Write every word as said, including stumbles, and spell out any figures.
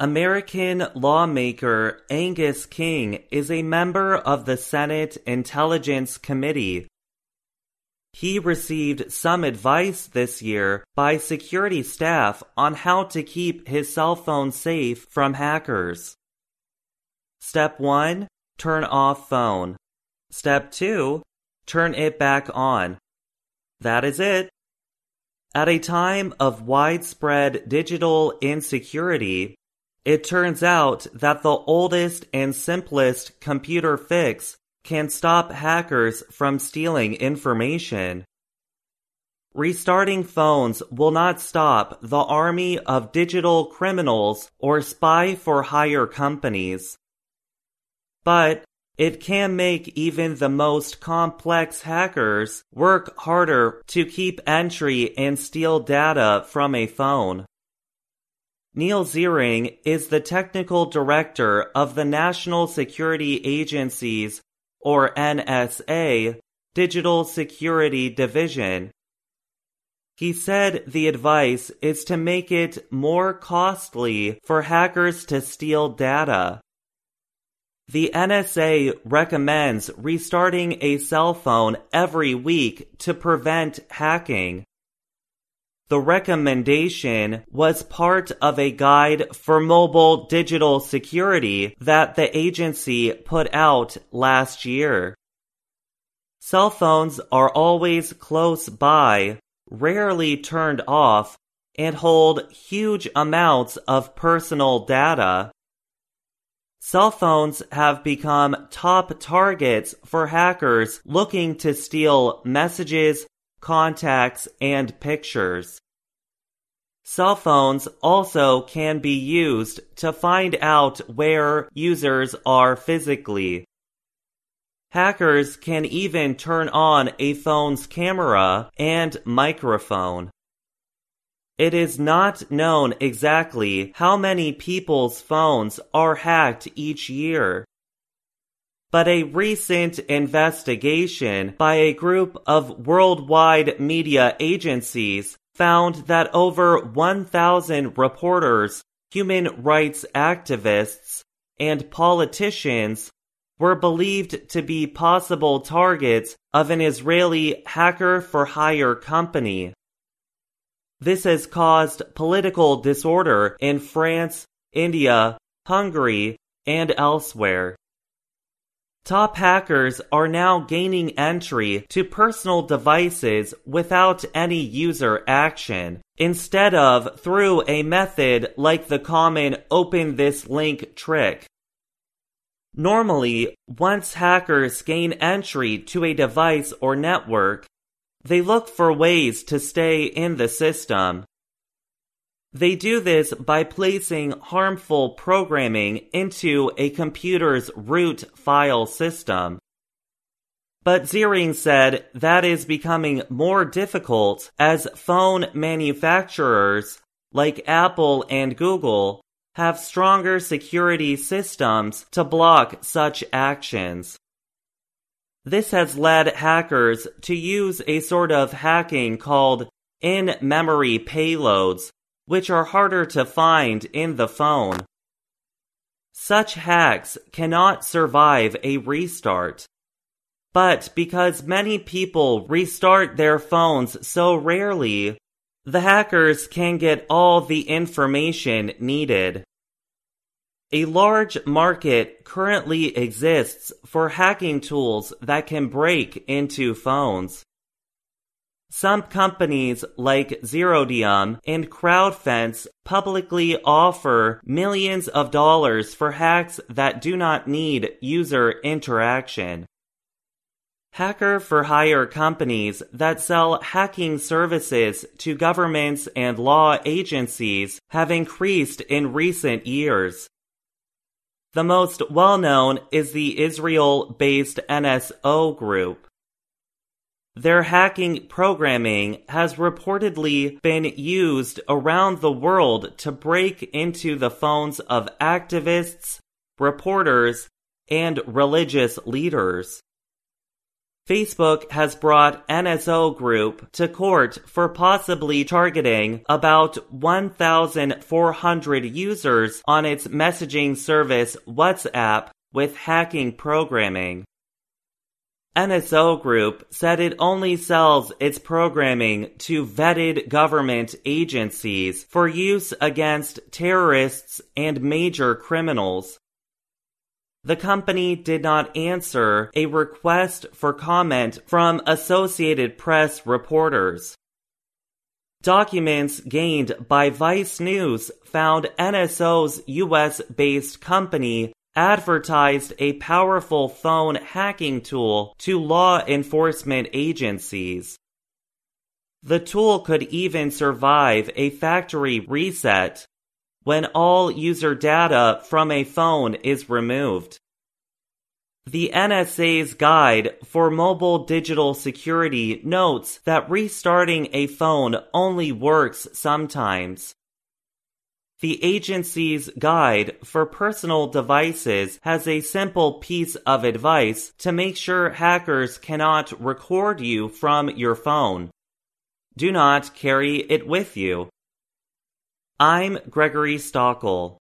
American lawmaker Angus King is a member of the Senate Intelligence Committee. He received some advice this year by security staff on how to keep his cell phone safe from hackers. Step one. Turn off phone. Step two. Turn it back on. That is it. At a time of widespread digital insecurity, it turns out that the oldest and simplest computer fix can stop hackers from stealing information. Restarting phones will not stop the army of digital criminals or spy-for-hire companies. But it can make even the most complex hackers work harder to keep entry and steal data from a phone. Neil Ziering is the technical director of the National Security Agency's, or N S A, Digital Security Division. He said the advice is to make it more costly for hackers to steal data. The N S A recommends restarting a cell phone every week to prevent hacking. The recommendation was part of a guide for mobile digital security that the agency put out last year. Cell phones are always close by, rarely turned off, and hold huge amounts of personal data. Cell phones have become top targets for hackers looking to steal messages, contacts, and pictures. Cell phones also can be used to find out where users are physically. Hackers can even turn on a phone's camera and microphone. It is not known exactly how many people's phones are hacked each year. But a recent investigation by a group of worldwide media agencies found that over one thousand reporters, human rights activists, and politicians were believed to be possible targets of an Israeli hacker-for-hire company. This has caused political disorder in France, India, Hungary, and elsewhere. Top hackers are now gaining entry to personal devices without any user action, instead of through a method like the common open this link trick. Normally, once hackers gain entry to a device or network, they look for ways to stay in the system. They do this by placing harmful programming into a computer's root file system. But Ziering said that is becoming more difficult as phone manufacturers like Apple and Google have stronger security systems to block such actions. This has led hackers to use a sort of hacking called in-memory payloads, which are harder to find in the phone. Such hacks cannot survive a restart. But because many people restart their phones so rarely, the hackers can get all the information needed. A large market currently exists for hacking tools that can break into phones. Some companies like Zerodium and CrowdFence publicly offer millions of dollars for hacks that do not need user interaction. Hacker-for-hire companies that sell hacking services to governments and law agencies have increased in recent years. The most well-known is the Israel-based N S O Group. Their hacking programming has reportedly been used around the world to break into the phones of activists, reporters, and religious leaders. Facebook has brought N S O Group to court for possibly targeting about one thousand four hundred users on its messaging service WhatsApp with hacking programming. N S O Group said it only sells its programming to vetted government agencies for use against terrorists and major criminals. The company did not answer a request for comment from Associated Press reporters. Documents gained by Vice News found N S O's U S-based company advertised a powerful phone hacking tool to law enforcement agencies. The tool could even survive a factory reset when all user data from a phone is removed. The N S A's Guide for Mobile Digital Security notes that restarting a phone only works sometimes. The agency's Guide for Personal Devices has a simple piece of advice to make sure hackers cannot record you from your phone. Do not carry it with you. I'm Gregory Stockel.